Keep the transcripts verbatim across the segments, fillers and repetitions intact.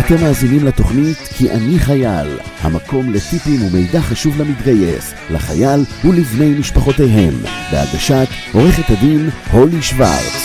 אתם מאזינים לתוכנית כי אני חייל, המקום לטיפים ומידע חשוב למתגייס, לחייל ולבני משפחותיהם, בהגשת עורכת הדין הולי שוורץ.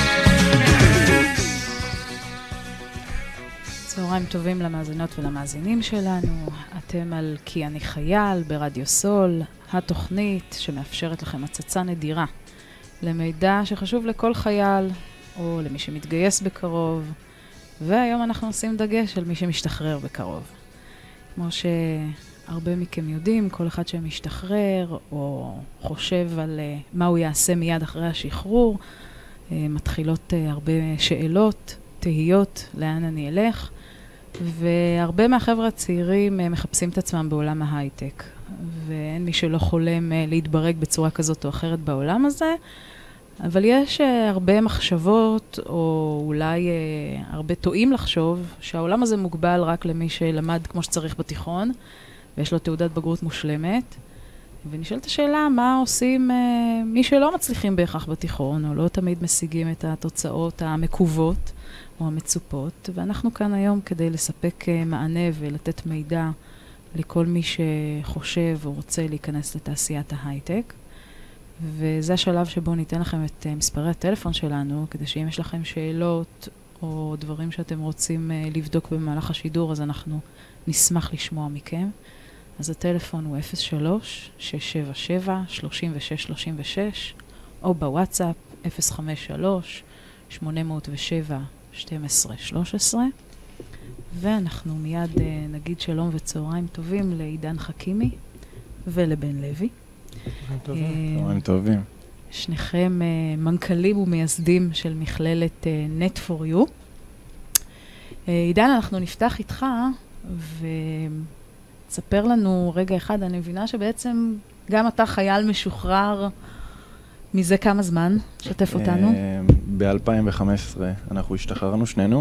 צהריים טובים למאזינות ולמאזינים שלנו. אתם על כי אני חייל ברדיו סול, התוכנית שמאפשרת לכם הצצה נדירה למידע שחשוב לכל חייל או למי שמתגייס בקרוב, והיום אנחנו עושים דגש על מי שמשתחרר בקרוב. כמו שהרבה מכם יודעים, כל אחד שמשתחרר או חושב על מה הוא יעשה מיד אחרי השחרור, מתחילות הרבה שאלות, תהיות, לאן אני אלך, והרבה מהחבר'ה הצעירים מחפשים את עצמם בעולם ההייטק, ואין מי שלא חולם להתברג בצורה כזאת או אחרת בעולם הזה, אבל יש הרבה מחשבות, או אולי הרבה טועים לחשוב, שהעולם הזה מוגבל רק למי שלמד כמו שצריך בתיכון, ויש לו תעודת בגרות מושלמת. ונשאלת השאלה, מה עושים מי שלא מצליחים בהכרח בתיכון, או לא תמיד משיגים את התוצאות המקוות או המצופות. ואנחנו כאן היום כדי לספק מענה ולתת מידע לכל מי שחושב או רוצה להיכנס לתעשיית ההייטק. וזה השלב שבו ניתן לכם את uh, מספרי הטלפון שלנו, כדי שאם יש לכם שאלות או דברים שאתם רוצים uh, לבדוק במהלך השידור, אז אנחנו נשמח לשמוע מכם. אז הטלפון הוא אפס שלוש שש שבע שבע שלוש שש שלוש שש, או בוואטסאפ אפס חמש שלוש שמונה אפס שבע שתים עשרה שלוש עשרה. ואנחנו מיד uh, נגיד שלום וצהריים טובים לעידן חכימי ולבן לוי. צהריים טובים. שניכם מנכ"לים ומייסדים של מכללת נט פור יו. עידן, אנחנו נפתח איתך ותספר לנו רגע אחד. אני מבינה שבעצם גם אתה חייל משוחרר מזה כמה זמן? שתף אותנו. ב-אלפיים וחמש עשרה אנחנו השתחררנו שנינו.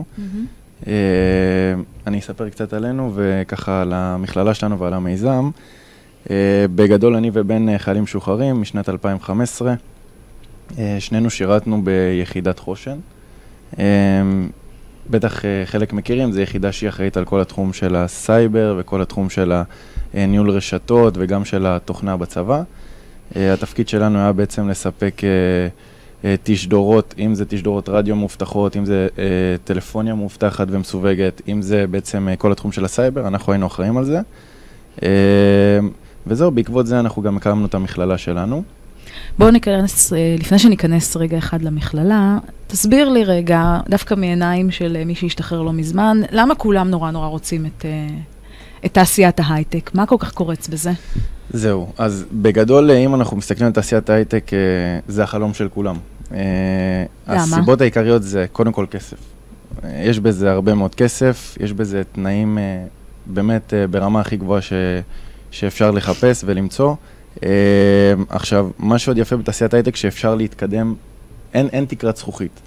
אני אספר קצת עלינו וככה על המכללה שלנו ועל המיזם. Uh, בגדול אני ובן חיילים משוחררים משנת אלפיים וחמש עשרה, uh, שנינו שירתנו ביחידת חושן. Uh, בטח uh, חלק מכירים, זו יחידה שהיא אחראית על כל התחום של הסייבר וכל התחום של הניהול רשתות וגם של התוכנה בצבא. Uh, התפקיד שלנו היה בעצם לספק uh, uh, תשדורות, אם זה תשדורות רדיו מובטחות, אם זה uh, טלפוניה מובטחת ומסווגת, אם זה בעצם uh, כל התחום של הסייבר, אנחנו היינו אחראים על זה. Uh, וזהו, בעקבות זה אנחנו גם הקמנו את המכללה שלנו. בואו ניכנס, לפני שניכנס רגע אחד למכללה, תסביר לי רגע, דווקא מעיניים של מי שהשתחרר לא מזמן, למה כולם נורא נורא רוצים את, את תעשיית ההייטק? מה כל כך קורץ בזה? זהו, אז בגדול, אם אנחנו מסתכלים על תעשיית ההייטק, זה החלום של כולם. למה? הסיבות העיקריות זה קודם כל כסף. יש בזה הרבה מאוד כסף, יש בזה תנאים באמת ברמה הכי גבוהה ש... שאפשר לחפש ולמצוא. Uh, עכשיו, מה שעוד יפה בתעשיית הייטק שאפשר להתקדם, אין, אין תקרת זכוכית.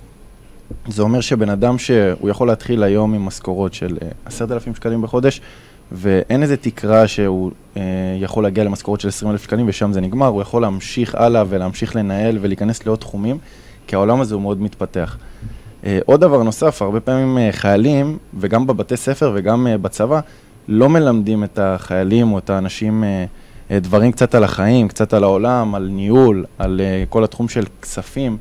זה אומר שבן אדם שהוא יכול להתחיל היום עם משכורות של עשרת אלפים שקלים בחודש, ואין איזה תקרה שהוא uh, יכול להגיע למשכורות של עשרים אלף שקלים, ושם זה נגמר. הוא יכול להמשיך הלאה ולהמשיך לנהל ולהיכנס לעוד תחומים, כי העולם הזה הוא מאוד מתפתח. Uh, עוד דבר נוסף, הרבה פעמים uh, חיילים, וגם בבתי ספר וגם uh, בצבא, לא מלמדים את החיילים או את האנשים דברים קצת על החיים, קצת על העולם, על ניהול, על כל התחום של כספים.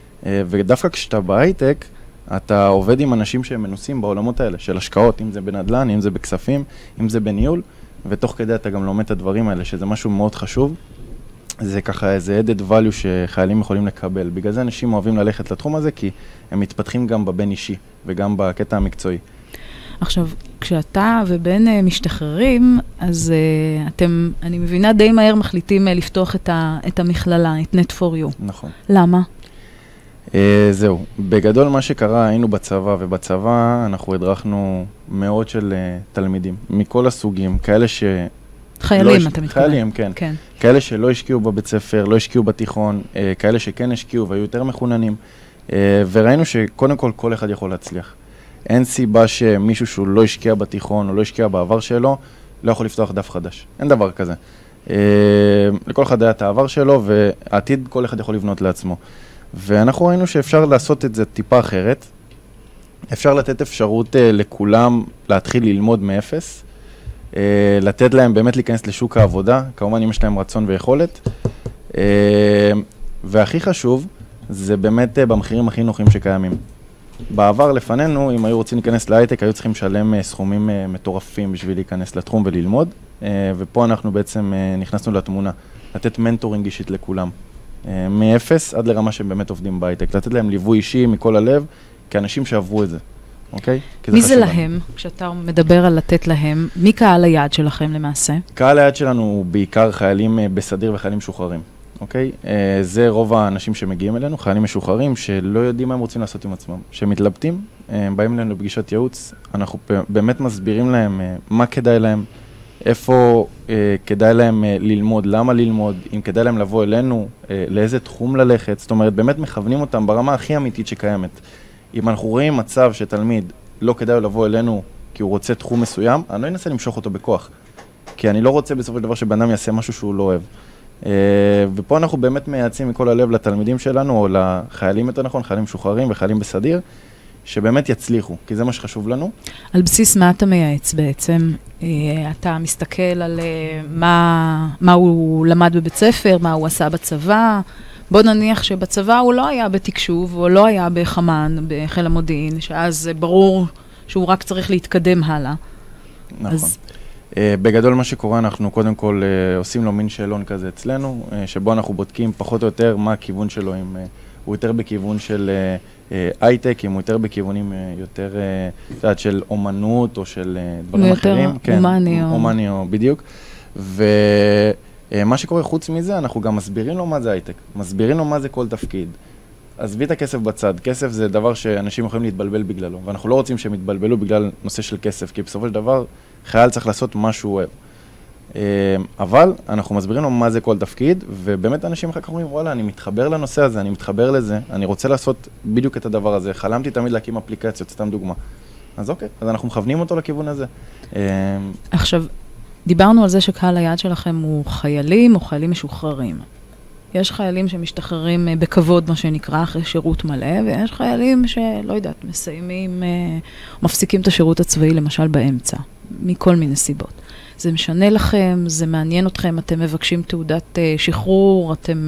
ודווקא כשאתה בהייטק, אתה עובד עם אנשים שהם מנוסים בעולמות האלה, של השקעות, אם זה בנדל"ן, אם זה בכספים, אם זה בניהול, ותוך כדי אתה גם לומד את הדברים האלה, שזה משהו מאוד חשוב. זה ככה איזה added value שחיילים יכולים לקבל. בגלל זה אנשים אוהבים ללכת לתחום הזה, כי הם מתפתחים גם בבין אישי וגם בקטע המקצועי. עכשיו, כשאתה ובן uh, משתחררים, אז uh, אתם, אני מבינה, די מהר מחליטים uh, לפתוח את, ה, את המכללה, את נט פור יו. נכון. למה? Uh, זהו. בגדול מה שקרה, היינו בצבא, ובצבא אנחנו הדרכנו מאות של uh, תלמידים, מכל הסוגים, כאלה ש... חיילים, לא אתה מתכוון. חיילים, כן. כן. כאלה שלא השקיעו בבית ספר, לא השקיעו בתיכון, uh, כאלה שכן השקיעו והיו יותר מחוננים, uh, וראינו שקודם כל כל אחד יכול להצליח. אין סיבה שמישהו שהוא לא השקיע בתיכון או לא השקיע בעבר שלו, לא יכול לפתוח דף חדש. אין דבר כזה. אה, לכל אחד היה את העבר שלו, והעתיד כל אחד יכול לבנות לעצמו. ואנחנו ראינו שאפשר לעשות את זה טיפה אחרת, אפשר לתת אפשרות לכולם להתחיל ללמוד מאפס, לתת להם באמת להיכנס לשוק העבודה, כמובן אם יש להם רצון ויכולת, והכי חשוב, זה באמת במחירים הכי נוחים שקיימים. בעבר לפנינו, אם היו רוצים להיכנס להייטק, היו צריכים לשלם סכומים מטורפים בשביל להיכנס לתחום וללמוד, ופה אנחנו בעצם נכנסנו לתמונה, לתת מנטורינג אישית לכולם, מאפס עד לרמה שהם באמת עובדים בהייטק, לתת להם ליווי אישי מכל הלב, כאנשים שעברו את זה, אוקיי? מי זה להם? כשאתה מדבר על לתת להם, מי קהל היעד שלכם למעשה? קהל היעד שלנו הוא בעיקר חיילים בסדיר וחיילים משוחררים. אוקיי? זה רוב האנשים שמגיעים אלינו, חיילים משוחררים שלא יודעים מה הם רוצים לעשות עם עצמם, שמתלבטים, באים אלינו לפגישת ייעוץ, אנחנו באמת מסבירים להם מה כדאי להם, איפה כדאי להם ללמוד, למה ללמוד, אם כדאי להם לבוא אלינו, לאיזה תחום ללכת, זאת אומרת, באמת מכוונים אותם ברמה הכי אמיתית שקיימת. אם אנחנו רואים מצב שתלמיד לא כדאי לבוא אלינו כי הוא רוצה תחום מסוים, אני לא אנסה למשוך אותו בכוח, כי אני לא רוצה בסופו של דבר שבן אדם יעשה משהו שהוא לא אוהב. Uh, ופה אנחנו באמת מייעצים מכל הלב לתלמידים שלנו, או לחיילים יותר נכון, חיילים משוחררים וחיילים בסדיר, שבאמת יצליחו, כי זה מה שחשוב לנו. על בסיס מה אתה מייעץ בעצם? Uh, אתה מסתכל על uh, מה, מה הוא למד בבית ספר, מה הוא עשה בצבא. בוא נניח שבצבא הוא לא היה בתקשוב, או לא היה בחמן, בחיל המודיעין, שאז ברור שהוא רק צריך להתקדם הלאה. נכון. אז Uh, בגדול מה שקורה, אנחנו קודם כל uh, עושים לו מין שאלון כזה אצלנו, uh, שבו אנחנו בודקים פחות או יותר מה הכיוון שלו, אם uh, הוא יותר בכיוון של uh, uh, הייטק, אם הוא יותר בכיוונים uh, יותר uh, יודעת, של אומנות או של uh, דברים אחרים. יותר אומני כן, או... אומני או בדיוק. ומה uh, שקורה חוץ מזה, אנחנו גם מסבירים לו מה זה הייטק, מסבירים לו מה זה כל תפקיד. עזבי את הכסף בצד, כסף זה דבר שאנשים יכולים להתבלבל בגללו, ואנחנו לא רוצים שהם יתבלבלו בגלל נושא של כסף, כי בסופו של דבר חייל צריך לעשות מה שהוא אוהב. אבל אנחנו מסבירים לו מה זה כל תפקיד, ובאמת אנשים אחר כך אומרים, וואלה, אני מתחבר לנושא הזה, אני מתחבר לזה, אני רוצה לעשות בדיוק את הדבר הזה, חלמתי תמיד להקים אפליקציות, סתם דוגמה. אז אוקיי, אז אנחנו מכוונים אותו לכיוון הזה. עכשיו, דיברנו על זה שקהל היעד שלכם הוא חיילים או חיילים משוחררים. יש חיילים שמשתחררים בכבוד, מה שנקרא, אחרי שירות מלא, ויש חיילים שלא יודעת, מסיימים, מפסיקים את השירות הצבאי, למשל באמצע, מכל מיני סיבות. זה משנה לכם, זה מעניין אתכם, אתם מבקשים תעודת שחרור, אתם,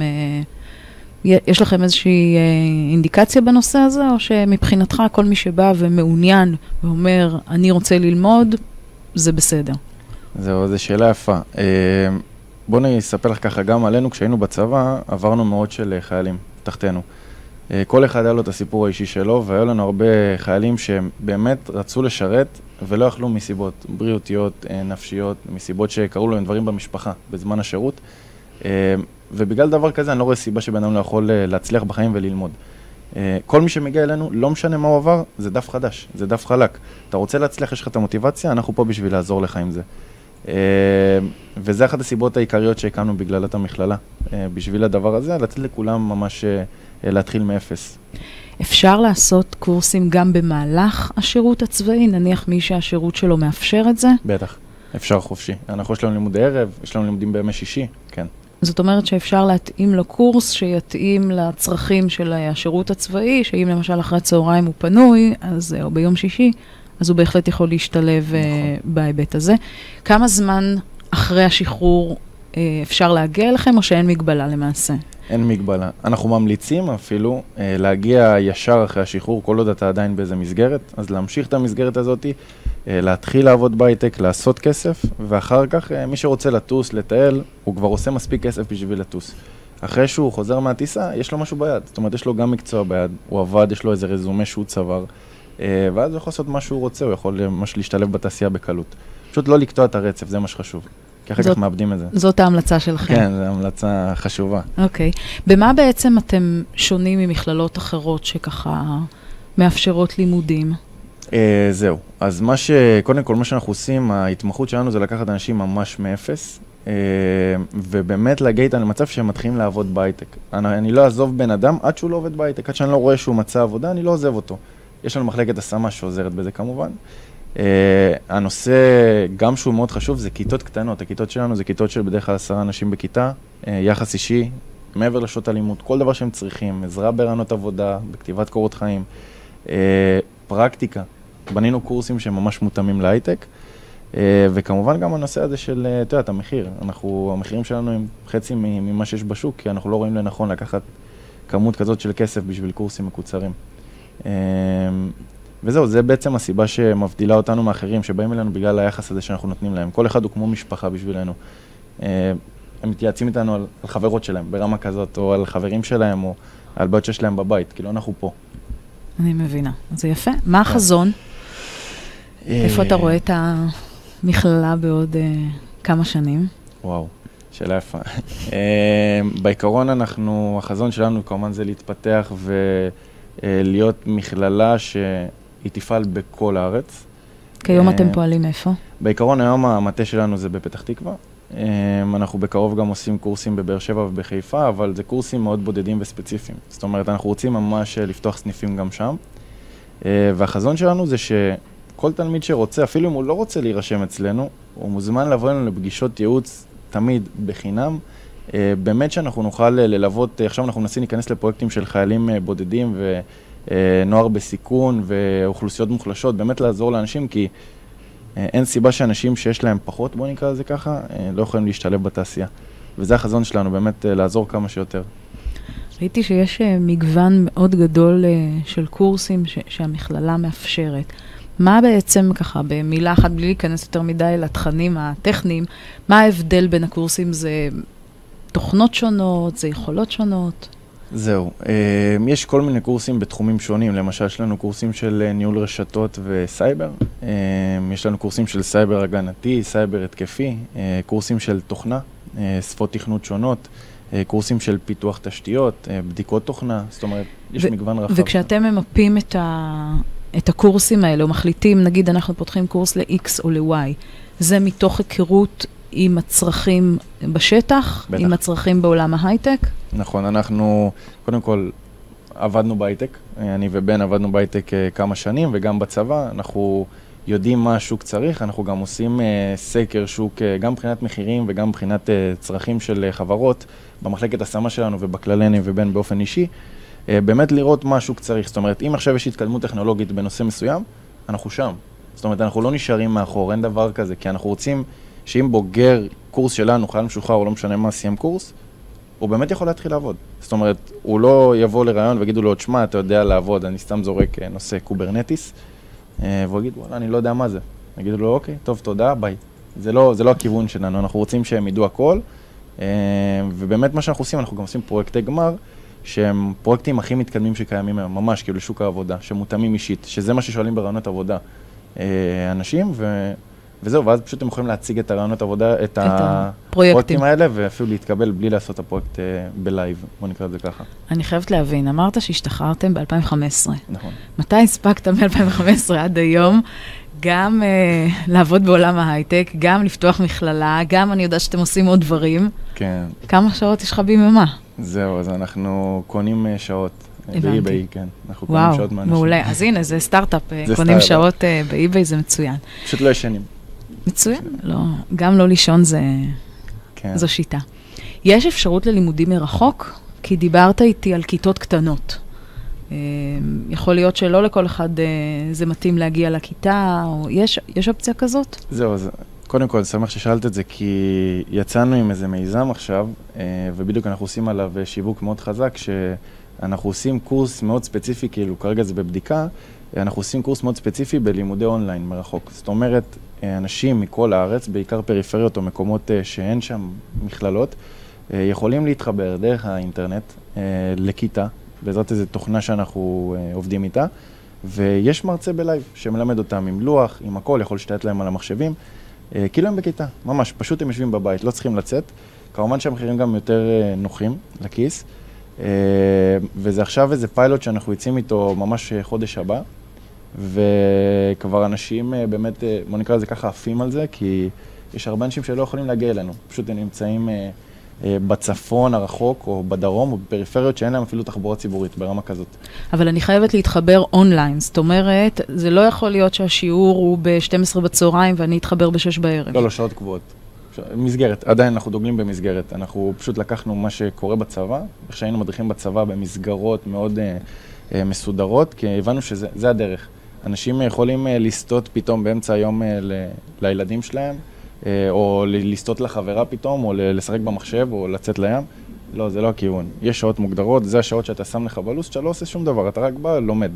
יש לכם איזושהי אינדיקציה בנושא הזה, או שמבחינתך כל מי שבא ומעוניין ואומר, אני רוצה ללמוד, זה בסדר? זהו, זו שאלה יפה. בואו נספר לך ככה, גם עלינו כשהיינו בצבא, עברנו מאות של חיילים תחתנו. כל אחד היה לו את הסיפור האישי שלו, והיו לנו הרבה חיילים שהם באמת רצו לשרת ולא יכלו מסיבות בריאותיות, נפשיות, מסיבות שקראו להם דברים במשפחה בזמן השירות. ובגלל דבר כזה אני לא רואה סיבה שבן אדם לא יכול להצליח בחיים וללמוד. כל מי שמגיע אלינו, לא משנה מה הוא עבר, זה דף חדש, זה דף חלק. אתה רוצה להצליח, יש לך את המוטיבציה, אנחנו פה בשביל לעזור לך עם זה. וזה אחת הסיבות העיקריות שהקמנו בגלל את המכללה. בשביל הדבר הזה, לתת לכולם ממש להתחיל מאפס. אפשר לעשות קורסים גם במהלך השירות הצבאי? נניח מי שהשירות שלו מאפשר את זה? בטח, אפשר חופשי. אנחנו יש לנו לימודי ערב, יש לנו לימודים בימי שישי, כן. זאת אומרת שאפשר להתאים לו קורס שיתאים לצרכים של השירות הצבאי, שאם למשל אחרי צהריים הוא פנוי, אז, או ביום שישי, אז הוא בהחלט יכול להשתלב נכון. בהיבט הזה. כמה זמן אחרי השחרור אפשר להגיע אליכם, או שאין מגבלה למעשה? אין מגבלה. אנחנו ממליצים אפילו להגיע ישר אחרי השחרור, כל עוד אתה עדיין באיזה מסגרת, אז להמשיך את המסגרת הזאת, להתחיל לעבוד בהייטק, לעשות כסף, ואחר כך מי שרוצה לטוס, לטייל, הוא כבר עושה מספיק כסף בשביל לטוס. אחרי שהוא חוזר מהטיסה, יש לו משהו ביד. זאת אומרת, יש לו גם מקצוע ביד, הוא עבד, יש לו איזה רזומה שהוא צבר, ואז הוא יכול לעשות מה שהוא רוצה, הוא יכול ממש להשתלב בתעשייה בקלות. פשוט לא לקטוע את הרצף, זה מה שחשוב. כי אחר כך מאבדים את זה. זאת ההמלצה שלכם. כן, זו המלצה חשובה. אוקיי. במה בעצם אתם שונים ממכללות אחרות שככה מאפשרות לימודים? אה, זהו. אז מה ש... קודם כל, מה שאנחנו עושים, ההתמחות שלנו זה לקחת אנשים ממש מאפס, אה, ובאמת להגיע איתם למצב שהם מתחילים לעבוד בהייטק. אני, אני לא אעזוב בן אדם עד שהוא לא עובד בהייטק, עד שאני לא רואה שהוא מצא עבודה, אני לא עוזב אותו. יש לנו מחלקת השמה שעוזרת בזה כמובן. Uh, הנושא, גם שהוא מאוד חשוב, זה כיתות קטנות. הכיתות שלנו זה כיתות של בדרך כלל עשרה אנשים בכיתה, uh, יחס אישי, מעבר לשעות הלימוד, כל דבר שהם צריכים, עזרה ברעיונות עבודה, בכתיבת קורות חיים. Uh, פרקטיקה. בנינו קורסים שממש מותאמים להייטק, וכמובן גם הנושא הזה של, אתה יודע, המחיר. אנחנו, המחירים שלנו הם חצי ממה שיש בשוק, כי אנחנו לא רואים לנכון לקחת כמות כזאת של כסף בשביל קורסים מקוצרים. וזהו, זה בעצם הסיבה שמבדילה אותנו מאחרים, שבאים אלינו בגלל היחס הזה שאנחנו נותנים להם. כל אחד הוא כמו משפחה בשבילנו. הם מתייעצים איתנו על, על חברות שלהם ברמה כזאת, או על חברים שלהם, או על בעיות שיש להם בבית, כאילו אנחנו פה. אני מבינה, זה יפה. מה החזון? איפה אתה רואה את המכללה בעוד כמה שנים? וואו, שאלה יפה. בעיקרון אנחנו, החזון שלנו כמובן זה להתפתח ולהיות מכללה שהיא תפעל בכל הארץ. כיום אתם פועלים איפה? בעיקרון היום המטה שלנו זה בפתח תקווה. אנחנו בקרוב גם עושים קורסים בבאר שבע ובחיפה, אבל זה קורסים מאוד בודדים וספציפיים. זאת אומרת, אנחנו רוצים ממש לפתוח סניפים גם שם. והחזון שלנו זה שכל תלמיד שרוצה, אפילו אם הוא לא רוצה להירשם אצלנו, הוא מוזמן לבוא לנו לפגישות ייעוץ תמיד בחינם. באמת שאנחנו נוכל ללוות, עכשיו אנחנו מנסים להיכנס לפרויקטים של חיילים בודדים ונוער בסיכון ואוכלוסיות מוחלשות, באמת לעזור לאנשים, כי אין סיבה שאנשים שיש להם פחות, בוא נקרא לזה ככה, לא יכולים להשתלב בתעשייה. וזה החזון שלנו, באמת לעזור כמה שיותר. ראיתי שיש מגוון מאוד גדול של קורסים שהמכללה מאפשרת. מה בעצם ככה, במילה אחת, בלי להיכנס יותר מדי לתכנים הטכניים, מה ההבדל בין הקורסים? זה תוכנות שונות, זה יכולות שונות? זהו, יש כל מיני קורסים בתחומים שונים, למשל יש לנו קורסים של ניהול רשתות וסייבר, יש לנו קורסים של סייבר הגנתי, סייבר התקפי, קורסים של תוכנה, שפות תכנות שונות, קורסים של פיתוח תשתיות, בדיקות תוכנה, זאת אומרת, יש מגוון רחב. וכשאתם ממפים את, ה... את הקורסים האלה, או מחליטים, נגיד אנחנו פותחים קורס ל-X או ל-Y, זה מתוך היכרות עם הצרכים בשטח, בטח. עם הצרכים בעולם ההייטק? נכון, אנחנו קודם כל עבדנו בהייטק, אני ובן עבדנו בהייטק כמה שנים, וגם בצבא, אנחנו יודעים מה השוק צריך, אנחנו גם עושים סקר שוק, גם מבחינת מחירים וגם מבחינת צרכים של חברות, במחלקת השמה שלנו ובכללני ובן באופן אישי, באמת לראות מה השוק צריך. זאת אומרת, אם עכשיו יש התקדמות טכנולוגית בנושא מסוים, אנחנו שם. זאת אומרת, אנחנו לא נשארים מאחור, אין דבר כזה, כי אנחנו רוצים שאם בוגר קורס שלנו, חייל משוחרר, או לא משנה מה, סיים קורס, הוא באמת יכול להתחיל לעבוד. זאת אומרת, הוא לא יבוא לרעיון ויגידו לו, תשמע, אתה יודע לעבוד, אני סתם זורק נושא קוברנטיס, והוא יגיד, וואלה, אני לא יודע מה זה. יגידו לו, אוקיי, טוב, תודה, ביי. זה לא, זה לא הכיוון שלנו, אנחנו רוצים שהם ידעו הכל, ובאמת מה שאנחנו עושים, אנחנו גם עושים פרויקטי גמר, שהם פרויקטים הכי מתקדמים שקיימים היום, ממש כאילו לשוק העבודה, שמותאמים אישית, שזה מה ששואלים ברעיונות עבודה אנשים, ו... וזהו, ואז פשוט הם יכולים להציג את הרעיונות עבודה, את, את הפרויקטים האלה, ואפילו להתקבל בלי לעשות את הפרויקט בלייב, בוא נקרא את זה ככה. אני חייבת להבין, אמרת שהשתחררתם ב-אלפיים וחמש עשרה. נכון. מתי הספקת מ-אלפיים וחמש עשרה עד היום, גם uh, לעבוד בעולם ההייטק, גם לפתוח מכללה, גם אני יודעת שאתם עושים עוד דברים. כן. כמה שעות יש לך ביממה? זהו, אז אנחנו קונים שעות. באי-ביי, כן. אנחנו קונים שעות מאנשים. וואו, מעולה. אז הנה, זה סטארט-אפ, קונים שעות באי-ביי, זה מצוין. פשוט לא ישנים. מצוין, לא, גם לא לישון זה, כן. זו שיטה. יש אפשרות ללימודים מרחוק? כי דיברת איתי על כיתות קטנות. יכול להיות שלא לכל אחד זה מתאים להגיע לכיתה, או יש, יש אופציה כזאת? זהו, אז קודם כל, שמח ששאלת את זה, כי יצאנו עם איזה מיזם עכשיו, ובדיוק אנחנו עושים עליו שיווק מאוד חזק, שאנחנו עושים קורס מאוד ספציפי, כאילו כרגע זה בבדיקה, אנחנו עושים קורס מאוד ספציפי בלימודי אונליין מרחוק. זאת אומרת, אנשים מכל הארץ, בעיקר פריפריות או מקומות שאין שם מכללות, יכולים להתחבר דרך האינטרנט לכיתה, בעזרת איזו תוכנה שאנחנו עובדים איתה, ויש מרצה בלייב שמלמד אותם עם לוח, עם הכל, יכול להשתלט להם על המחשבים, כאילו הם בכיתה, ממש, פשוט הם יושבים בבית, לא צריכים לצאת, כמובן שהמחירים גם יותר נוחים לכיס, וזה עכשיו איזה פיילוט שאנחנו יוצאים איתו ממש חודש הבא, וכבר אנשים באמת, בוא נקרא לזה ככה, עפים על זה, כי יש הרבה אנשים שלא יכולים להגיע אלינו, פשוט הם נמצאים בצפון הרחוק או בדרום או בפריפריות שאין להם אפילו תחבורה ציבורית ברמה כזאת. אבל אני חייבת להתחבר אונליין, זאת אומרת, זה לא יכול להיות שהשיעור הוא ב-שתים עשרה בצהריים ואני אתחבר ב-שש בערב. לא, לא, שעות קבועות. מסגרת, עדיין אנחנו דוגלים במסגרת, אנחנו פשוט לקחנו מה שקורה בצבא, איך שהיינו מדריכים בצבא במסגרות מאוד uh, uh, מסודרות, כי הבנו שזה זה הדרך. אנשים יכולים לסטות פתאום באמצע היום ל- לילדים שלהם, או לסטות לחברה פתאום, או לשחק במחשב, או לצאת לים. לא, זה לא הכיוון. יש שעות מוגדרות, זה השעות שאתה שם לך בלו"ז, שאתה לא עושה שום דבר, אתה רק בא, לומד.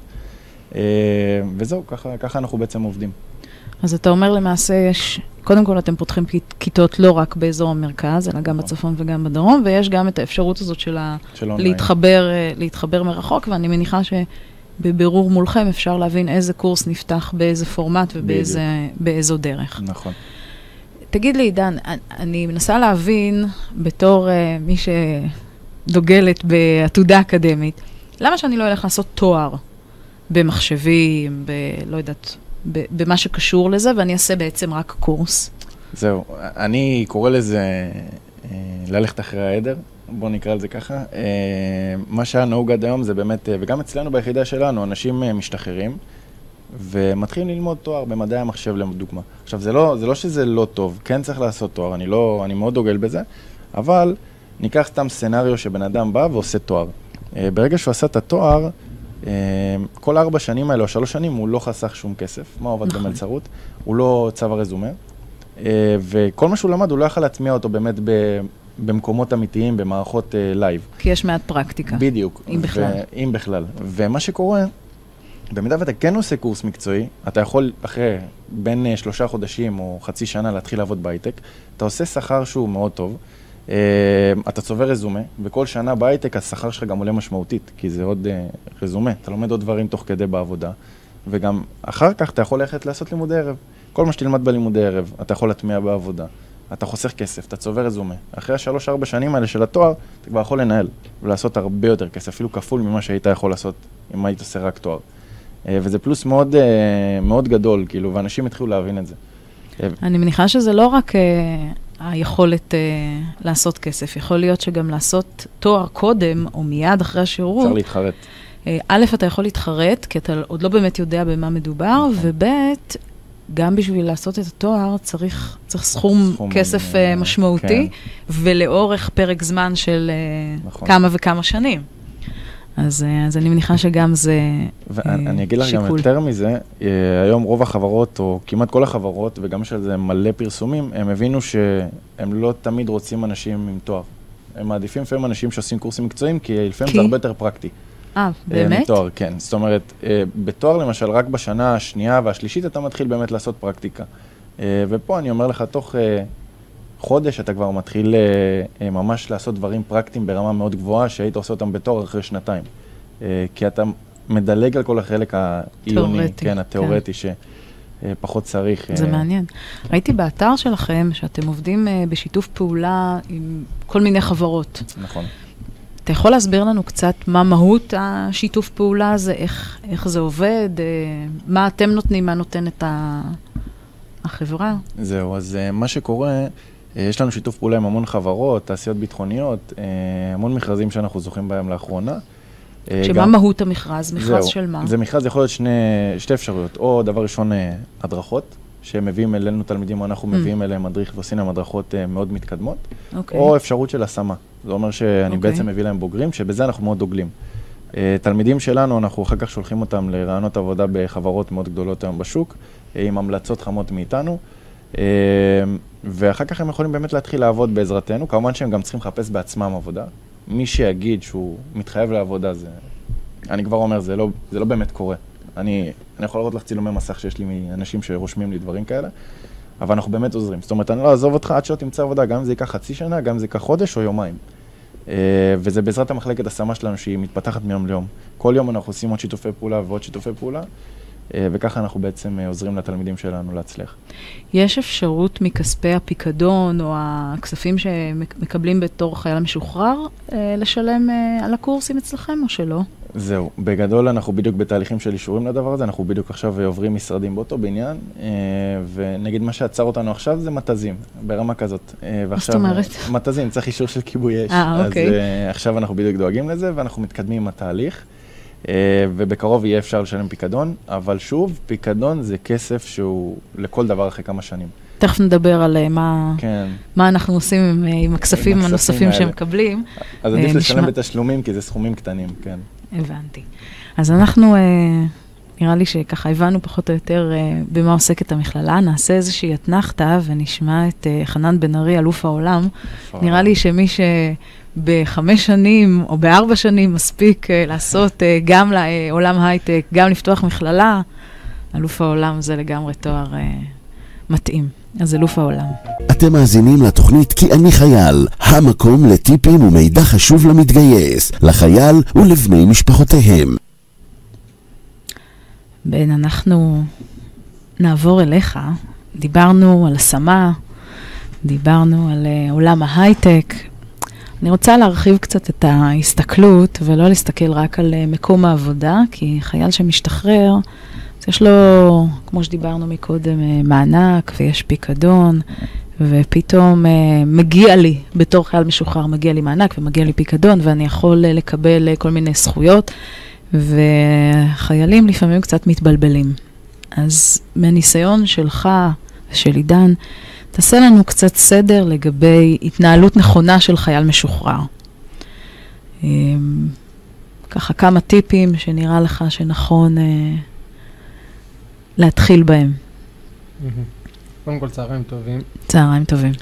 וזהו, ככה, ככה אנחנו בעצם עובדים. אז אתה אומר למעשה, יש, קודם כל אתם פותחים כיתות לא רק באזור המרכז, אלא גם בצפון וגם בדרום, ויש גם את האפשרות הזאת של להתחבר, להתחבר מרחוק, ואני מניחה שבבירור מולכם אפשר להבין איזה קורס נפתח, באיזה פורמט ובאיזו דרך. נכון. תגיד לי, עידן, אני מנסה להבין בתור מי שדוגלת בעתודה אקדמית, למה שאני לא אלך לעשות תואר במחשבים, ב, לא יודעת, במה שקשור לזה, ואני אעשה בעצם רק קורס? זהו, אני קורא לזה ללכת אחרי העדר, בוא נקרא לזה ככה. מה שהיה נהוג עד היום זה באמת, וגם אצלנו ביחידה שלנו, אנשים משתחררים, ומתחילים ללמוד תואר במדעי המחשב לדוגמה. עכשיו, זה לא, זה לא שזה לא טוב, כן צריך לעשות תואר, אני לא, אני מאוד דוגל בזה, אבל ניקח סתם סצנריו שבן אדם בא ועושה תואר. ברגע שהוא עשה את התואר, כל ארבע שנים האלה או שלוש שנים הוא לא חסך שום כסף, מה עובד במלצרות, הוא לא צבע רזומה, וכל מה שהוא למד הוא לא יכול להטמיע אותו באמת במקומות אמיתיים, במערכות לייב. כי יש מעט פרקטיקה. בדיוק. אם בכלל. אם בכלל. ומה שקורה, במידה ואתה כן עושה קורס מקצועי, אתה יכול אחרי בין שלושה חודשים או חצי שנה להתחיל לעבוד בהייטק, אתה עושה שכר שהוא מאוד טוב, אתה צובר רזומה, וכל שנה בהייטק השכר שלך גם עולה משמעותית, כי זה עוד רזומה, אתה לומד עוד דברים תוך כדי בעבודה, וגם אחר כך אתה יכול ללכת לעשות לימודי ערב. כל מה שתלמד בלימודי ערב, אתה יכול להטמיע בעבודה, אתה חוסך כסף, אתה צובר רזומה. אחרי השלוש ארבע שנים האלה של התואר, אתה כבר יכול לנהל ולעשות הרבה יותר כסף, אפילו כפול ממה שהיית יכול לעשות אם היית עושה רק תואר. וזה פלוס מאוד, מאוד גדול, כאילו, ואנשים התחילו להבין את זה. אני מניחה שזה לא רק היכולת לעשות כסף, יכול להיות שגם לעשות תואר קודם, או מיד אחרי השירות. צריך להתחרט. א', אתה יכול להתחרט, כי אתה עוד לא באמת יודע במה מדובר, וב', גם בשביל לעשות את התואר צריך, צריך סכום, סכום כסף אני, משמעותי, כן. ולאורך פרק זמן של נכון. כמה וכמה שנים. אז, אז אני מניחה שגם זה שיקול. אני אגיד לך גם יותר מזה, היום רוב החברות, או כמעט כל החברות, וגם יש על זה מלא פרסומים, הם הבינו שהם לא תמיד רוצים אנשים עם תואר. הם מעדיפים לפעמים אנשים שעושים קורסים מקצועיים, כי לפעמים כי? זה הרבה יותר פרקטי. אה, באמת? מתואר, כן. זאת אומרת, בתואר למשל, רק בשנה השנייה והשלישית, אתה מתחיל באמת לעשות פרקטיקה. ופה אני אומר לך, תוך חודש אתה כבר מתחיל ממש לעשות דברים פרקטיים ברמה מאוד גבוהה, שהיית עושה אותם בתואר אחרי שנתיים. כי אתה מדלג על כל החלק העיוני, כן, התיאורטי, שפחות צריך. זה מעניין. ראיתי באתר שלכם שאתם עובדים בשיתוף פעולה עם כל מיני חברות. נכון. אתה יכול להסביר לנו קצת מה מהות השיתוף פעולה הזה, איך, איך זה עובד, מה אתם נותנים, מה נותנת החברה? זהו, אז מה שקורה, יש לנו שיתוף פעולה עם המון חברות, תעשיות ביטחוניות, המון מכרזים שאנחנו זוכים בהם לאחרונה. שמה גם, מהות המכרז? מכרז זהו, של מה? זה מכרז יכול להיות שני, שתי אפשרויות, או דבר ראשון, הדרכות, שהם מביאים אלינו תלמידים, או אנחנו mm. מביאים אליהם מדריך ועושים להם הדרכות מאוד מתקדמות, okay. או אפשרות של השמה. זה אומר שאני okay. בעצם מביא להם בוגרים, שבזה אנחנו מאוד דוגלים. תלמידים שלנו, אנחנו אחר כך שולחים אותם לרעיונות עבודה בחברות מאוד גדולות היום בשוק, עם המלצות חמות מאיתנו, ואחר כך הם יכולים באמת להתחיל לעבוד בעזרתנו, כמובן שהם גם צריכים לחפש בעצמם עבודה. מי שיגיד שהוא מתחייב לעבודה, זה, אני כבר אומר, זה לא, זה לא באמת קורה. אני, אני יכול לראות לך צילומי מסך שיש לי מאנשים שרושמים לי דברים כאלה, אבל אנחנו באמת עוזרים. זאת אומרת, אני לא אעזוב אותך עד שלא תמצא עבודה, גם אם זה ייקח חצי שנה, גם אם זה ייקח חודש או יומיים. וזה בעזרת המחלקת השמה שלנו שהיא מתפתחת מיום ליום. כל יום אנחנו עושים עוד שיתופי פעולה ועוד שיתופי פעולה, וככה אנחנו בעצם עוזרים לתלמידים שלנו להצליח. יש אפשרות מכספי הפיקדון או הכספים שמקבלים בתור חייל משוחרר לשלם על הקורסים אצלכם או שלא? זהו, בגדול אנחנו בדיוק בתהליכים של אישורים לדבר הזה, אנחנו בדיוק עכשיו עוברים משרדים באותו בעניין, ונגיד מה שעצר אותנו עכשיו זה מתזים, ברמה כזאת. מה זאת אומרת? מתזים, צריך אישור של כיבוי אש. אה, אוקיי. אז עכשיו אנחנו בדיוק דואגים לזה, ואנחנו מתקדמים עם התהליך, ובקרוב יהיה אפשר לשלם פיקדון, אבל שוב, פיקדון זה כסף שהוא לכל דבר אחרי כמה שנים. תכף נדבר על מה, כן. מה אנחנו עושים עם, עם הכספים עם הנוספים האלה. שהם מקבלים. אז עדיף לשלם בתשלומים, כי זה סכומים קטנים, כן. הבנתי. אז אנחנו אה, נראה לי שככה הבנו פחות או יותר uh, במה עוסקת המכללה. נעשה איזושהי התנחתה ונשמע את uh, חנן בן ארי, אלוף העולם. נראה לי שמי שבחמש שנים או בארבע שנים מספיק uh, לעשות uh, גם לעולם הייטק, גם לפתוח מכללה, אלוף העולם זה לגמרי תואר uh, מתאים. אז אלוף העולם. אתם מאזינים לתוכנית כי אני חייל, המקום לטיפים ומידע חשוב למתגייס, לחייל ולבני משפחותיהם. בן, אנחנו נעבור אליך. דיברנו על השמה, דיברנו על uh, עולם ההייטק. אני רוצה להרחיב קצת את ההסתכלות, ולא להסתכל רק על uh, מקום העבודה, כי חייל שמשתחרר, יש לו, כמו שדיברנו מקודם, uh, מענק, ויש פיקדון, ופתאום uh, מגיע לי, בתור חייל משוחרר, מגיע לי מענק, ומגיע לי פיקדון, ואני יכול uh, לקבל uh, כל מיני זכויות, וחיילים לפעמים קצת מתבלבלים. אז מהניסיון שלך ושל עידן, תעשה לנו קצת סדר לגבי התנהלות נכונה של חייל משוחרר. ככה כמה טיפים שנראה לך שנכון להתחיל בהם. קודם כל צהריים טובים. צהריים טובים.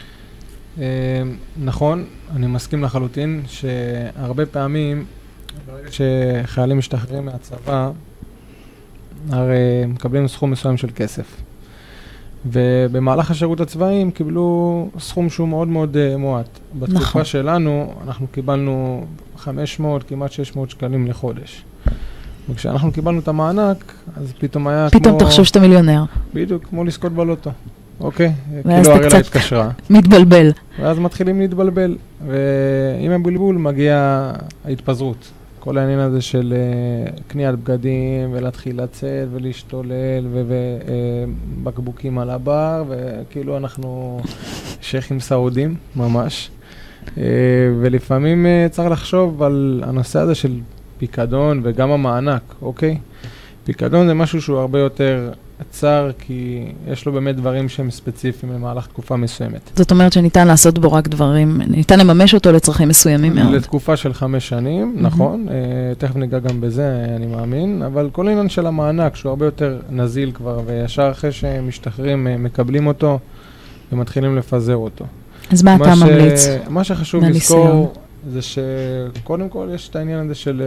נכון, אני מסכים לחלוטין שהרבה פעמים ברגע שחיילים משתחררים מהצבא, הרי מקבלים סכום מסוים של כסף. ובמהלך השירות הצבאי הם קיבלו סכום שהוא מאוד מאוד uh, מועט. בתקופה נכון. שלנו, אנחנו קיבלנו חמש מאות, כמעט שש מאות שקלים לחודש. וכשאנחנו קיבלנו את המענק, אז פתאום היה פתאום כמו... פתאום תחשוב שאתה מיליונר. בדיוק, כמו לזכות בלוטו. אוקיי? כאילו הרי לא התקשרה. מתבלבל. ואז מתחילים להתבלבל. ועם הבלבול מגיע ההתפזרות. כל העניין הזה של uh, קניית בגדים, ולהתחיל לצאת, ולהשתולל, ובקבוקים uh, על הבר, וכאילו אנחנו שייכים סעודים, ממש. Uh, ולפעמים uh, צריך לחשוב על הנושא הזה של פיקדון, וגם המענק, אוקיי? פיקדון זה משהו שהוא הרבה יותר צר, כי יש לו באמת דברים שהם ספציפיים במהלך תקופה מסוימת. זאת אומרת שניתן לעשות בו רק דברים, ניתן לממש אותו לצרכים מסוימים מאוד. לתקופה של חמש שנים, mm-hmm. נכון, uh, תכף ניגע גם בזה, אני מאמין, אבל כל העניין של המענק, שהוא הרבה יותר נזיל כבר, וישר אחרי שמשתחררים, uh, מקבלים אותו, ומתחילים לפזר אותו. אז מה אתה ש... ממליץ? מה שחשוב לזכור, זה שקודם כל יש את העניין הזה של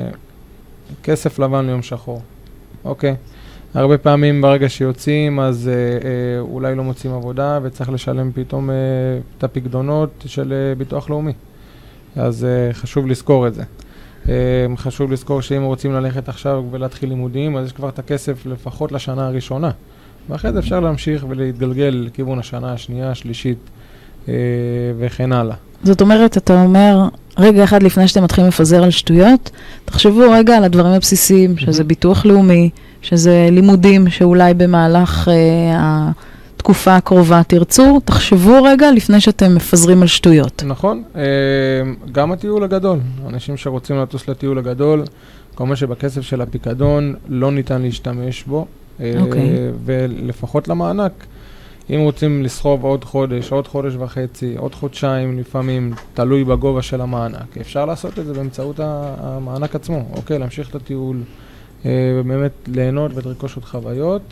uh, כסף לבן ליום שחור, אוקיי? הרבה פעמים ברגע שיוצאים, אז אה, אה, אולי לא מוצאים עבודה, וצריך לשלם פתאום אה, את הפקדונות של אה, ביטוח לאומי. אז אה, חשוב לזכור את זה. אה, חשוב לזכור שאם רוצים ללכת עכשיו ולהתחיל לימודים, אז יש כבר את הכסף לפחות לשנה הראשונה. ואחרי זה אפשר להמשיך ולהתגלגל לכיוון השנה השנייה, השלישית, אה, וכן הלאה. זאת אומרת, אתה אומר, רגע אחד לפני שאתם מתחילים לפזר על שטויות, תחשבו רגע על הדברים הבסיסיים, שזה ביטוח לאומי, שזה לימודים שאולי במהלך אה, התקופה הקרובה תרצו, תחשבו רגע לפני שאתם מפזרים על שטויות. נכון, אה, גם הטיול הגדול, אנשים שרוצים לטוס לטיול הגדול, כלומר שבכסף של הפיקדון לא ניתן להשתמש בו, אה, אוקיי. ולפחות למענק, אם רוצים לסחוב עוד חודש, עוד חודש וחצי, עוד חודשיים לפעמים, תלוי בגובה של המענק, אפשר לעשות את זה באמצעות המענק עצמו, אוקיי, להמשיך את הטיול, ובאמת ליהנות ולרכוש עוד חוויות.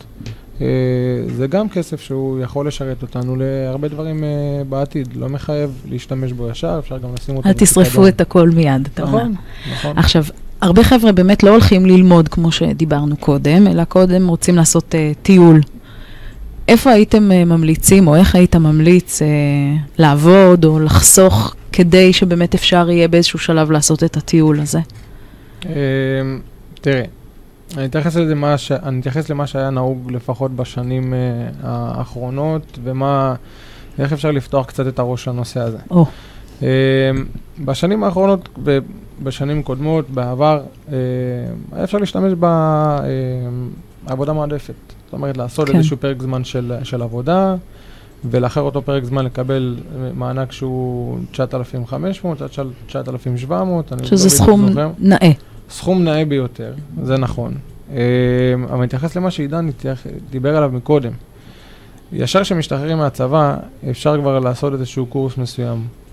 זה גם כסף שהוא יכול לשרת אותנו להרבה דברים בעתיד, לא מחייב להשתמש בו ישר, אפשר גם לשים אותו. אל תשרפו את הכל מיד, אתה אומר. נכון, נכון. עכשיו, הרבה חבר'ה באמת לא הולכים ללמוד כמו שדיברנו קודם, אלא קודם רוצים לעשות טיול. איפה הייתם ממליצים, או איך היית ממליץ לעבוד או לחסוך, כדי שבאמת אפשר יהיה באיזשהו שלב לעשות את הטיול הזה? תראה, אני אתייחס לזה מה ש... אני אתייחס למה שהיה נהוג לפחות בשנים uh, האחרונות, ומה... איך אפשר לפתוח קצת את הראש לנושא הזה. Oh. Uh, בשנים האחרונות, ב... בשנים קודמות, בעבר, uh, היה אפשר להשתמש בעבודה uh, מעדפת. זאת אומרת, לעשות כן. איזשהו פרק זמן של, של עבודה, ולאחר אותו פרק זמן לקבל מענק שהוא תשעת אלפים וחמש מאות, תשעת אלפים שבע מאות. שזה סכום נאה. סכום נאה ביותר, זה נכון. אבל אני אתייחס למה שעידן דיבר עליו מקודם. ישר שמשתחררים מהצבא, אפשר כבר לעשות איזשהו קורס מסוים.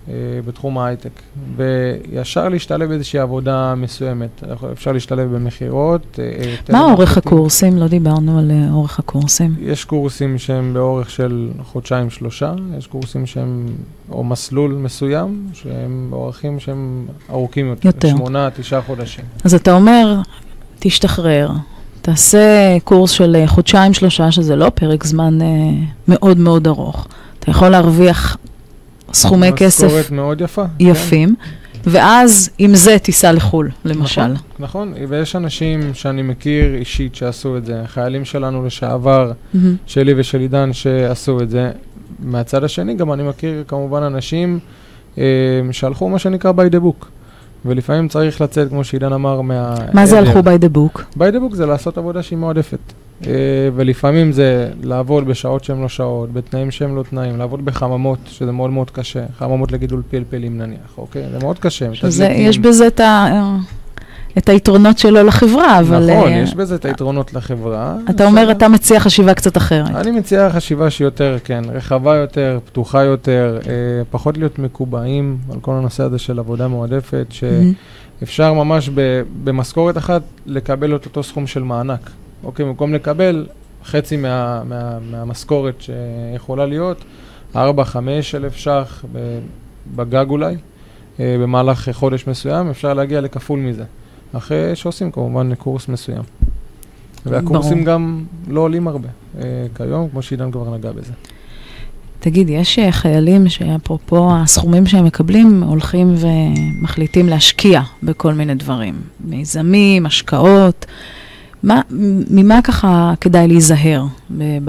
בתחום ההייטק, וישר להשתלב באיזושהי עבודה מסוימת. אפשר להשתלב במחירות. מה אורך הקורסים? לא דיברנו על אורך הקורסים. יש קורסים שהם באורך של חודשיים שלושה, יש קורסים שהם, או מסלול מסוים, שהם באורכים שהם ארוכים יותר. יותר. שמונה, תשעה חודשים. אז אתה אומר, תשתחרר, תעשה קורס של חודשיים שלושה, שזה לא פרק זמן מאוד מאוד ארוך. אתה יכול להרוויח סכומי כסף משכורת מאוד יפה, יפים, כן. ואז עם זה תיסע לחול, למשל. נכון, נכון, ויש אנשים שאני מכיר אישית שעשו את זה, חיילים שלנו לשעבר, mm-hmm. שלי ושל עידן שעשו את זה. מהצד השני גם אני מכיר כמובן אנשים אה, שהלכו מה שנקרא by the book, ולפעמים צריך לצאת, כמו שעידן אמר, מה... מה זה הלכו by the book? by the book זה לעשות עבודה שהיא מועדפת. ולפעמים זה לעבוד בשעות שהן לא שעות, בתנאים שהן לא תנאים, לעבוד בחממות, שזה מאוד מאוד קשה, חממות לגידול פלפלים נניח, אוקיי? זה מאוד קשה. שזה, יש בזה את, ה, את היתרונות שלו לחברה, אבל... נכון, יש בזה את היתרונות לחברה. אתה אומר, אתה מציע חשיבה קצת אחרת. אני מציע חשיבה שהיא יותר, כן, רחבה יותר, פתוחה יותר, פחות להיות מקובעים על כל הנושא הזה של עבודה מועדפת, שאפשר ממש במשכורת אחת לקבל את אותו סכום של מענק. אוקיי, במקום לקבל חצי מה, מה, מהמשכורת שיכולה להיות, ארבע, חמש אלף שח בגג אולי, במהלך חודש מסוים, אפשר להגיע לכפול מזה, אחרי שעושים כמובן קורס מסוים. והקורסים ברור. גם לא עולים הרבה, כיום, כמו שעידן כבר נגע בזה. תגיד, יש חיילים שאפרופו הסכומים שהם מקבלים, הולכים ומחליטים להשקיע בכל מיני דברים, מיזמים, השקעות, מה, ממה ככה כדאי להיזהר ב,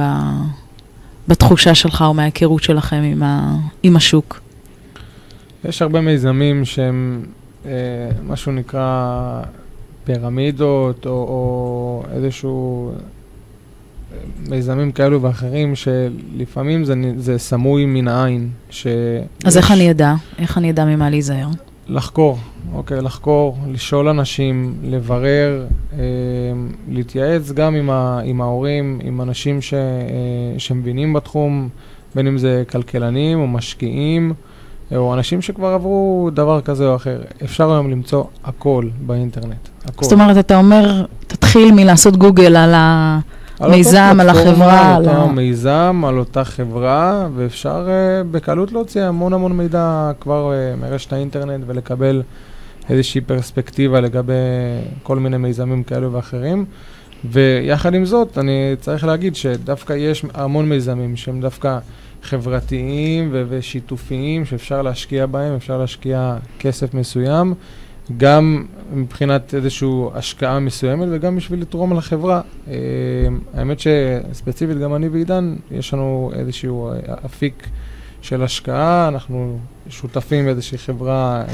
בתחושה שלך או מההיכרות שלכם עם, ה, עם השוק? יש הרבה מיזמים שהם אה, משהו נקרא פירמידות או, או איזשהו מיזמים כאלו ואחרים שלפעמים זה, זה סמוי מן העין. אז איך אני ידע? איך אני ידע ממה להיזהר? לחקור, אוקיי, לחקור, לשאול אנשים, לברר, אה, להתייעץ גם עם, ה, עם ההורים, עם אנשים ש, אה, שמבינים בתחום, בין אם זה כלכלנים או משקיעים, או אנשים שכבר עברו דבר כזה או אחר. אפשר היום למצוא הכל באינטרנט, הכל. זאת אומרת, אתה אומר, תתחיל מלעשות גוגל על ה... מיזם, על החברה, על אותו מיזם, על אותה חברה, ואפשר uh, בקלות להוציא המון המון מידע כבר uh, מרשת האינטרנט ולקבל איזושהי פרספקטיבה לגבי כל מיני מיזמים כאלו ואחרים. ויחד עם זאת, אני צריך להגיד שדווקא יש המון מיזמים שהם דווקא חברתיים ו- ושיתופיים שאפשר להשקיע בהם, אפשר להשקיע כסף מסוים, גם מבחינת איזושהי השקעה מסוימת וגם בשביל לתרום לחברה. האמת שספציפית גם אני ועידן, יש לנו איזשהו אפיק של השקעה, אנחנו שותפים באיזושהי חברה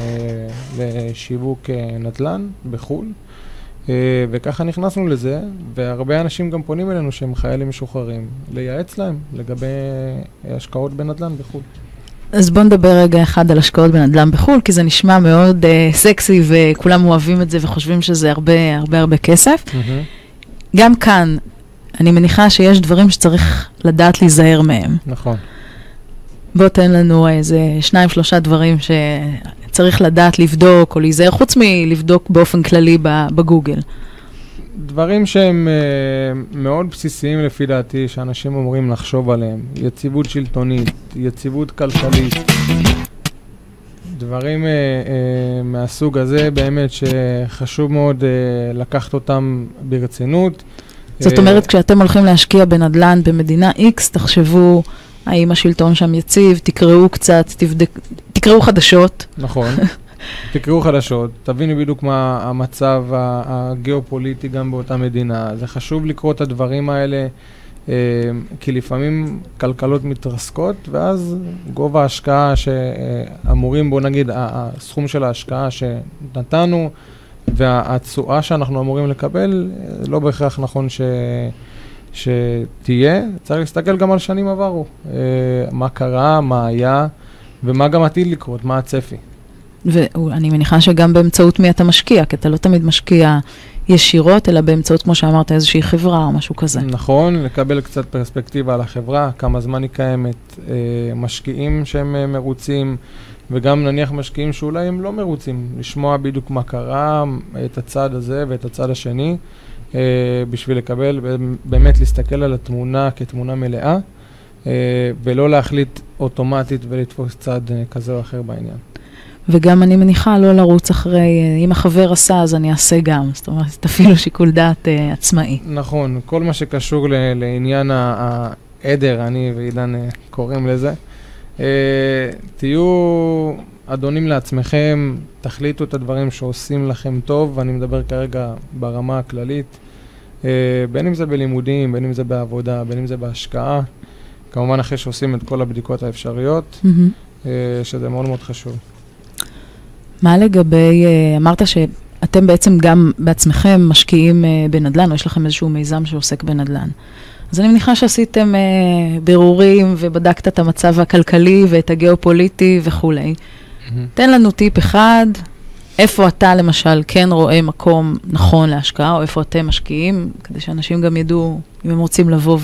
לשיווק נדל"ן בחול, וככה נכנסנו לזה, והרבה אנשים גם פונים אלינו שהם חיילים משוחררים, לייעץ להם לגבי השקעות בנדל"ן בחול. אז בוא נדבר רגע אחד על השקעות בנדל"ן בחול, כי זה נשמע מאוד uh, סקסי, וכולם אוהבים את זה וחושבים שזה הרבה הרבה הרבה כסף. Mm-hmm. גם כאן, אני מניחה שיש דברים שצריך לדעת להיזהר מהם. נכון. בוא תן לנו איזה שניים, שלושה דברים שצריך לדעת לבדוק או להיזהר, חוץ מלבדוק באופן כללי בגוגל. דברים שהם uh, מאוד בסיסיים לפי דעתי, שאנשים אומרים לחשוב עליהם. יציבות שלטונית, יציבות כלכלית. דברים uh, uh, מהסוג הזה באמת שחשוב מאוד uh, לקחת אותם ברצינות. זאת uh, אומרת, כשאתם הולכים להשקיע בנדל"ן במדינה X, תחשבו האם השלטון שם יציב, תקראו קצת, תבדק, תקראו חדשות. נכון. תקראו חדשות, תבינו בדיוק מה המצב הגיאופוליטי גם באותה מדינה. זה חשוב לקרוא את הדברים האלה, כי לפעמים כלכלות מתרסקות, ואז גובה ההשקעה שאמורים, בוא נגיד, הסכום של ההשקעה שנתנו, והתשואה שאנחנו אמורים לקבל, לא בהכרח נכון ש... שתהיה. צריך להסתכל גם על שנים עברו. מה קרה, מה היה, ומה גם עתיד לקרות, מה הצפי. ואני מניחה שגם באמצעות מי אתה משקיע, כי אתה לא תמיד משקיע ישירות, אלא באמצעות, כמו שאמרת, איזושהי חברה או משהו כזה. נכון, לקבל קצת פרספקטיבה על החברה, כמה זמן היא קיימת, משקיעים שהם מרוצים, וגם נניח משקיעים שאולי הם לא מרוצים, לשמוע בדיוק מה קרה, את הצד הזה ואת הצד השני, בשביל לקבל, באמת להסתכל על התמונה כתמונה מלאה, ולא להחליט אוטומטית ולתפוס צד כזה או אחר בעניין. וגם אני מניחה לא לרוץ אחרי, אם החבר עשה אז אני אעשה גם, זאת אומרת, תפעילו שיקול דעת uh, עצמאי. נכון, כל מה שקשור ל- לעניין העדר, אני ועידן uh, קוראים לזה, uh, תהיו אדונים לעצמכם, תחליטו את הדברים שעושים לכם טוב, ואני מדבר כרגע ברמה הכללית, uh, בין אם זה בלימודים, בין אם זה בעבודה, בין אם זה בהשקעה, כמובן אחרי שעושים את כל הבדיקות האפשריות, mm-hmm. uh, שזה מאוד מאוד חשוב. מה לגבי, אמרת שאתם בעצם גם בעצמכם משקיעים בנדל"ן, או יש לכם איזשהו מיזם שעוסק בנדל"ן. אז אני מניחה שעשיתם בירורים ובדקת את המצב הכלכלי ואת הגיאופוליטי וכו'. Mm-hmm. תן לנו טיפ אחד, איפה אתה למשל כן רואה מקום נכון להשקעה, או איפה אתם משקיעים, כדי שאנשים גם ידעו אם הם רוצים לבוא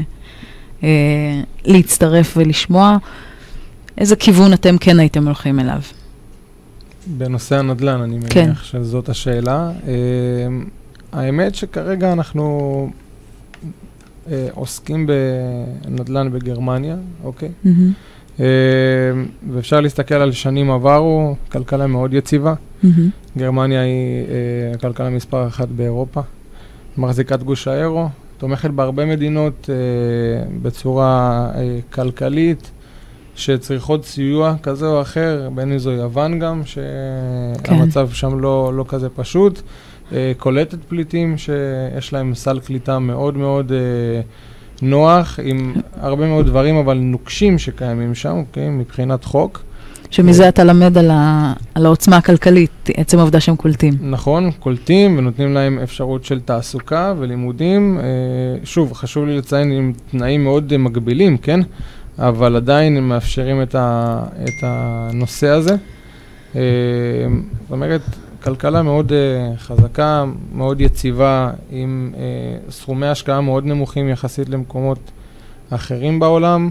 ולהצטרף ולשמוע, איזה כיוון אתם כן הייתם הולכים אליו. בנושא הנדל"ן, אני מניח כן. שזאת השאלה. Uh, האמת שכרגע אנחנו uh, עוסקים בנדל"ן בגרמניה, אוקיי? Mm-hmm. Uh, ואפשר להסתכל על שנים עברו, כלכלה מאוד יציבה. Mm-hmm. גרמניה היא uh, הכלכלה מספר אחת באירופה, מחזיקת גוש האירו, תומכת בהרבה מדינות uh, בצורה uh, כלכלית, שצריכות סיוע כזה או אחר, בין אם זו יוון גם, שהמצב כן. שם לא, לא כזה פשוט. אה, קולטת פליטים שיש להם סל קליטה מאוד מאוד אה, נוח, עם הרבה מאוד דברים, אבל נוקשים שקיימים שם, אוקיי, מבחינת חוק. שמזה אתה למד על, ה, על העוצמה הכלכלית, עצם העובדה שהם קולטים. נכון, קולטים ונותנים להם אפשרות של תעסוקה ולימודים. אה, שוב, חשוב לי לציין עם תנאים מאוד מגבילים, כן? אבל עדיין הם מאפשרים את, ה, את הנושא הזה. זאת אומרת, כלכלה מאוד חזקה, מאוד יציבה, עם סכומי השקעה מאוד נמוכים יחסית למקומות אחרים בעולם,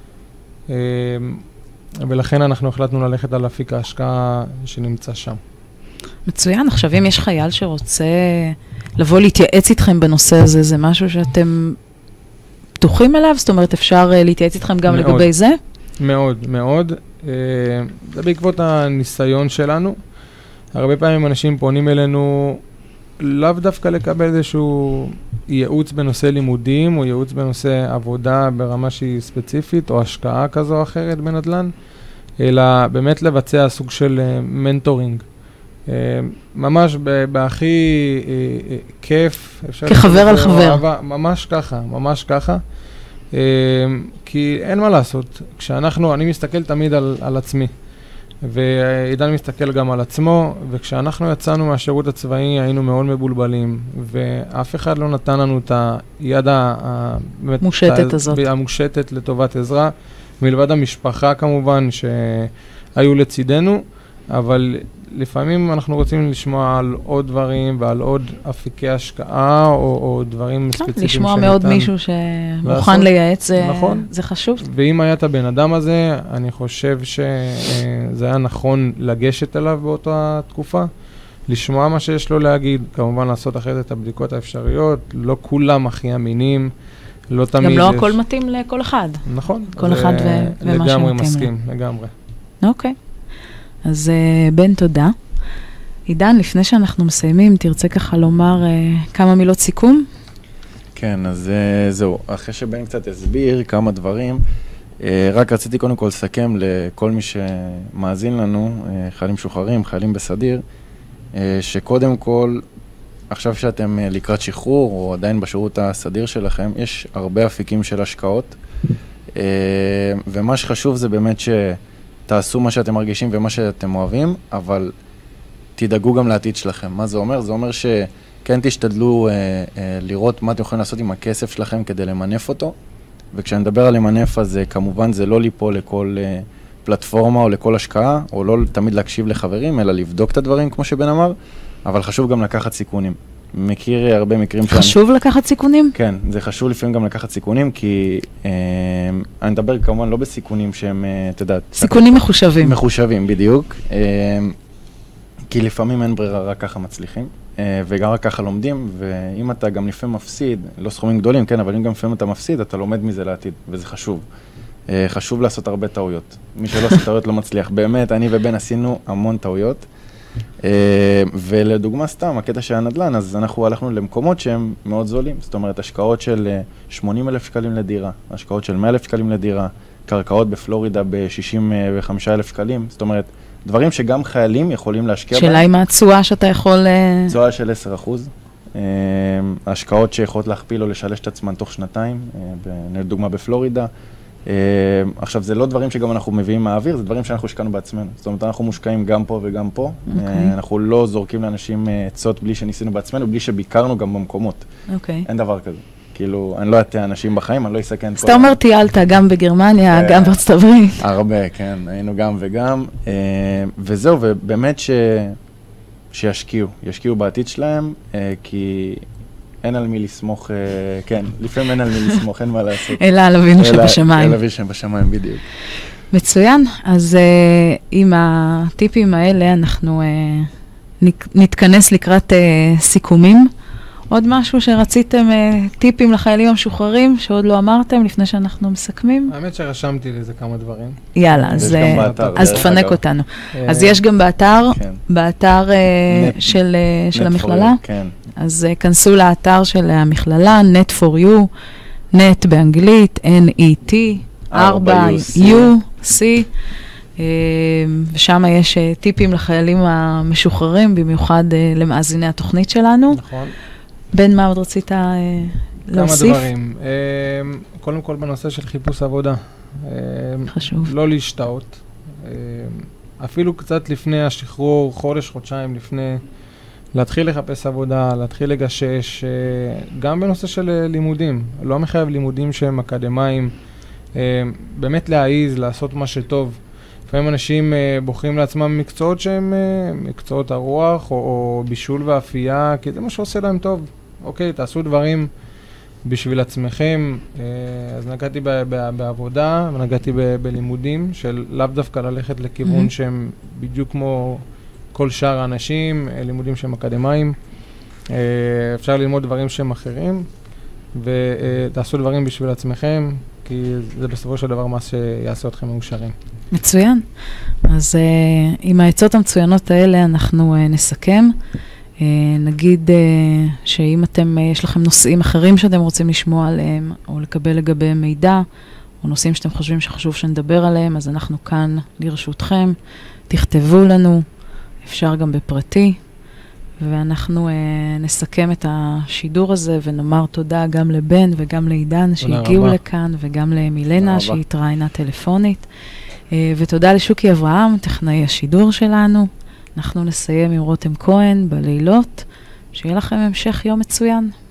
ולכן אנחנו החלטנו ללכת על אפיק ההשקעה שנמצא שם. מצוין. עכשיו, אם יש חייל שרוצה לבוא להתייעץ איתכם בנושא הזה, זה משהו שאתם פתוחים אליו? זאת אומרת, אפשר להתייעץ איתכם גם מאוד, לגבי זה? מאוד, מאוד. זה בעקבות הניסיון שלנו. הרבה פעמים אנשים פונים אלינו לאו דווקא לקבל איזשהו ייעוץ בנושא לימודים, או ייעוץ בנושא עבודה ברמה שהיא ספציפית, או השקעה כזו או אחרת בנדל"ן, אלא באמת לבצע סוג של מנטורינג. ממש בהכי כיף. כחבר על חבר. ממש ככה, ממש ככה. כי אין מה לעשות. כשאנחנו, אני מסתכל תמיד על, על עצמי, ועידן מסתכל גם על עצמו, וכשאנחנו יצאנו מהשירות הצבאי היינו מאוד מבולבלים, ואף אחד לא נתן לנו את היד המושטת הזאת. המושטת לטובת עזרה, מלבד המשפחה כמובן שהיו לצידנו, אבל לפעמים אנחנו רוצים לשמוע על עוד דברים ועל עוד אפיקי השקעה, או, או דברים ספציפיים שניתן. לשמוע מאוד מישהו שמוכן לייעץ, זה, נכון. זה חשוב. ואם היה את הבן אדם הזה, אני חושב שזה היה נכון לגשת אליו באותה תקופה, לשמוע מה שיש לו להגיד, כמובן לעשות אחרת את הבדיקות האפשריות, לא כולם הכי אמינים, לא תמיד גם לא יש... הכל מתאים לכל אחד. נכון. כל אחד ו... ומה שמתאים. לגמרי מסכים, לגמרי. אוקיי. אז uh, בן, תודה. עידן, לפני שאנחנו מסיימים, תרצה ככה לומר uh, כמה מילות סיכום? כן, אז uh, זהו. אחרי שבן קצת הסביר כמה דברים, uh, רק רציתי קודם כל לסכם לכל מי שמאזין לנו, uh, חיילים משוחררים, חיילים בסדיר, uh, שקודם כל, עכשיו שאתם uh, לקראת שחרור, או עדיין בשירות הסדיר שלכם, יש הרבה אפיקים של השקעות, uh, ומה שחשוב זה באמת ש... תעשו מה שאתם מרגישים ומה שאתם אוהבים, אבל תדאגו גם לעתיד שלכם. מה זה אומר? זה אומר שכן תשתדלו אה, אה, לראות מה אתם יכולים לעשות עם הכסף שלכם כדי למנף אותו, וכשאני מדבר על למנף, אז כמובן זה לא ליפול לכל אה, פלטפורמה או לכל השקעה, או לא תמיד להקשיב לחברים, אלא לבדוק את הדברים, כמו שבן אמר, אבל חשוב גם לקחת סיכונים. מכיר הרבה מקרים חשוב שאני... לקחת סיכונים? כן, זה חשוב לפעמים גם לקחת סיכונים, כי אה, אני מדבר כמובן לא בסיכונים שהם, אתה יודעת... סיכונים שאתה... מחושבים. מחושבים, בדיוק. אה, כי לפעמים אין ברירה, רק ככה מצליחים, אה, וגם רק ככה לומדים, ואם אתה גם לפעמים מפסיד, לא סכומים גדולים, כן, אבל אם גם לפעמים אתה מפסיד, אתה לומד מזה לעתיד, וזה חשוב. אה, חשוב לעשות הרבה טעויות. מי שלא עושה טעויות לא מצליח. באמת, אני ובן עשינו המון טעויות, ולדוגמה סתם, הקטע של הנדל"ן, אז אנחנו הלכנו למקומות שהם מאוד זולים, זאת אומרת, השקעות של שמונים אלף שקלים לדירה, השקעות של מאה אלף שקלים לדירה, קרקעות בפלורידה ב-שישים וחמישה אלף שקלים, זאת אומרת, דברים שגם חיילים יכולים להשקיע בהם. שאלה עם התשואה שאתה יכול... תשואה של עשרה אחוז, השקעות שיכולות להכפיל או לשלש את עצמן תוך שנתיים, לדוגמה בפלורידה, Uh, עכשיו, זה לא דברים שגם אנחנו מביאים מהאוויר, זה דברים שאנחנו השקענו בעצמנו. זאת אומרת, אנחנו מושקעים גם פה וגם פה. Okay. Uh, אנחנו לא זורקים לאנשים עצות בלי שניסינו בעצמנו, בלי שביקרנו גם במקומות. אוקיי. אין דבר כזה. כאילו, אני לא אתן אנשים בחיים, אני לא אסכן... אז אתה אומר, טיילת גם בגרמניה, uh, גם בארצות הברית. הרבה, כן. היינו גם וגם. Uh, וזהו, ובאמת ש... שישקיעו. ישקיעו בעתיד שלהם, uh, כי... אין על מי לסמוך, כן, לפעמים אין על מי לסמוך, אין מה לעשות. אלא על אבינו שבשמיים. אלא אבינו שבשמיים, בדיוק. מצוין, אז עם הטיפים האלה אנחנו נתכנס לקראת סיכומים. עוד משהו שרציתם, טיפים לחיילים המשוחררים, שעוד לא אמרתם לפני שאנחנו מסכמים? האמת שרשמתי לזה כמה דברים. יאללה, אז תפנק אותנו. אז יש גם באתר, באתר של המכללה? כן. אז כנסו לאתר של המכללה, net for you, net באנגלית, N E T, ארבע U C, ושם יש טיפים לחיילים המשוחררים, במיוחד למאזיני התוכנית שלנו. נכון. בן, מה עוד רצית להוסיף? כמה דברים. קודם כל בנושא של חיפוש עבודה. חשוב. לא להשתאות. אפילו קצת לפני השחרור, חודש, חודשיים לפני, להתחיל לחפש עבודה, להתחיל לגשש, גם בנושא של לימודים. לא מחייב לימודים שהם אקדמיים. באמת להעיז, לעשות מה שטוב. לפעמים אנשים בוחרים לעצמם מקצועות שהם מקצועות הרוח, או, או בישול ואפייה, כי זה מה שעושה להם טוב. אוקיי, תעשו דברים בשביל עצמכם. אז נגעתי ב- ב- בעבודה, ונגעתי ב- בלימודים, של לאו דווקא ללכת לכיוון mm-hmm. שהם בדיוק כמו כל שאר האנשים, לימודים שהם אקדמיים. אפשר ללמוד דברים שהם אחרים, ותעשו דברים בשביל עצמכם, כי זה בסופו של דבר מה שיעשה אתכם מאושרים. מצוין. אז uh, עם העצות המצוינות האלה אנחנו uh, נסכם. Uh, נגיד uh, שאם אתם, uh, יש לכם נושאים אחרים שאתם רוצים לשמוע עליהם, או לקבל לגביהם מידע, או נושאים שאתם חושבים שחשוב שנדבר עליהם, אז אנחנו כאן לרשותכם. תכתבו לנו, אפשר גם בפרטי, ואנחנו uh, נסכם את השידור הזה, ונאמר תודה גם לבן וגם לעידן שהגיעו רבה. לכאן, וגם למילנה שהתראיינה טלפונית. Uh, ותודה לשוקי אברהם, טכנאי השידור שלנו. אנחנו נסיים עם רותם כהן בלילות. שיהיה לכם המשך יום מצוין.